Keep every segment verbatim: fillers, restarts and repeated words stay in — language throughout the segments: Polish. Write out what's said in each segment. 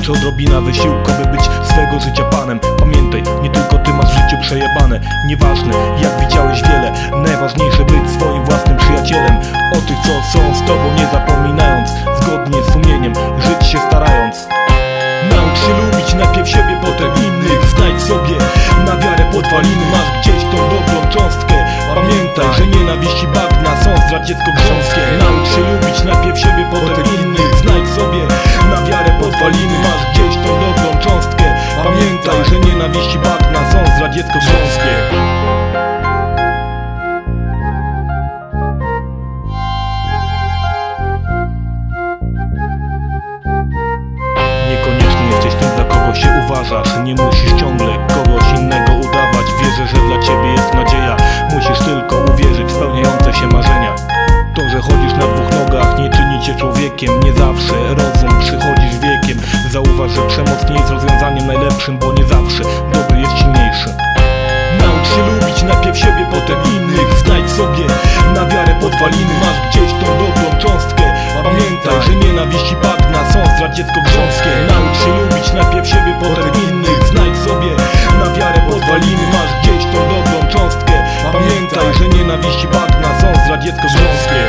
Wystarczy odrobina wysiłku, by być swego życia panem. Pamiętaj, nie tylko ty masz w życiu przejebane. Nieważne jak widziałeś wiele, najważniejsze być swoim własnym przyjacielem. O tych co są z tobą nie zapominając, zgodnie z sumieniem, żyć się starając. Naucz się lubić najpierw siebie, potem innych. Znajdź sobie na wiarę podwaliny, masz gdzieś tą dobrą cząstkę. Pamiętaj, że nienawiści bagna są zdradziecko grząskie. Naucz się lubić najpierw siebie, potem innych. Znajdź sobie na wiarę podwaliny, masz gdzieś tą dobrą cząstkę. Pamiętaj, że nienawiści bagna są zdradziecko grząskie. Się uważasz, nie musisz ciągle kogoś innego udawać. Wierzę, że dla ciebie jest nadzieja. Musisz tylko uwierzyć w spełniające się marzenia. To, że chodzisz na dwóch nogach, nie czyni cię człowiekiem. Nie zawsze rozum przychodzi z wiekiem. Zauważ, że przemoc nie jest rozwiązaniem najlepszym, bo nie zawsze dobry jest silniejszy. Naucz się lubić najpierw siebie, potem innych. Znajdź sobie na wiarę podwaliny, masz gdzieś tą dobrą cząstkę. Pamiętaj, że nienawiści bagna są zdradziecko grząskie. Naucz się lubić najpierw siebie, potem innych. Znajdź sobie na wiarę podwaliny, masz gdzieś tą dobrą cząstkę. Pamiętaj, że nienawiści bagna są zdradziecko grząskie.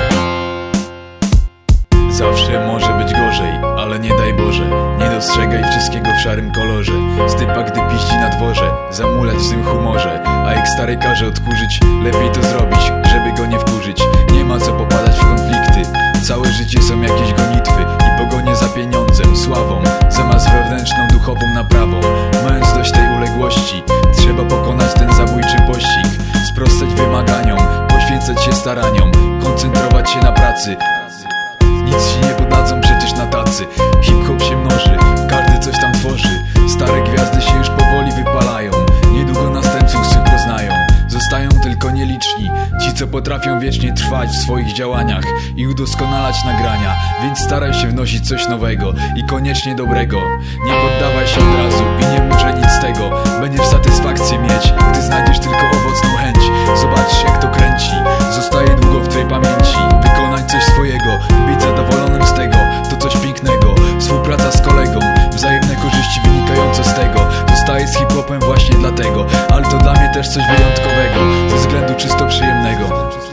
Zawsze może być gorzej, ale nie daj Boże, nie dostrzegaj wszystkiego w szarym kolorze. Stypa gdy piści na dworze, zamulać w złym humorze. A jak stary każe odkurzyć, lepiej to zrobić, żeby go nie wkurzyć. Nie ma co popadać w konflikty, całe życie są jakieś gonitwy i pogonie za pieniądzem, sławą, zamiast wewnętrzną duchową naprawą. Mając dość tej uległości, trzeba pokonać ten zabójczy pościg. Sprostać wymaganiom, poświęcać się staraniom, koncentrować się na pracy. Nic ci nie podadzą przecież na tacy. Hip-hop się mnoży, każdy coś tam tworzy. Stare gwiazdy się już powoli wypalają, niedługo następców swych poznają. Zostają tylko nieliczni, ci co potrafią wiecznie trwać w swoich działaniach i udoskonalać nagrania. Więc staraj się wnosić coś nowego i koniecznie dobrego. Nie poddawaj się od razu i nie mów, że nic z tego. Będziesz satysfakcję mieć, gdy znajdziesz tylko owocną chęć. Zobacz jak to kręci, zostaje długo w twojej pamięci. Wykonać coś swojego, być zadowolonym z tego, to coś pięknego. Współpraca z kolegą, wzajemne korzyści wynikające z tego. Zostaję z hip-hopem właśnie dlatego, ale to dla mnie też coś wyjątkowego, ze względu czysto przyjemnego.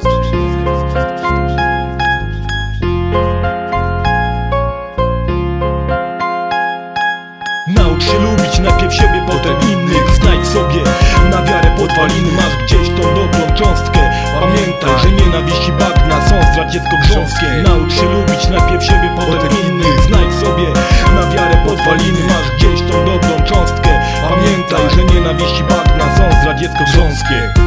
Naucz się lubić najpierw siebie, potem innych. Znajdź sobie na wiarę podwaliny, masz gdzieś tą dobrą cząstkę. Pamiętaj, że nienawiści bagna są zdradziecko grząskie. Naucz się lubić najpierw siebie, potem innych. Znajdź sobie na wiarę podwaliny, masz gdzieś tą dobrą cząstkę. Pamiętaj, że nienawiści bagna są zdradziecko grząskie.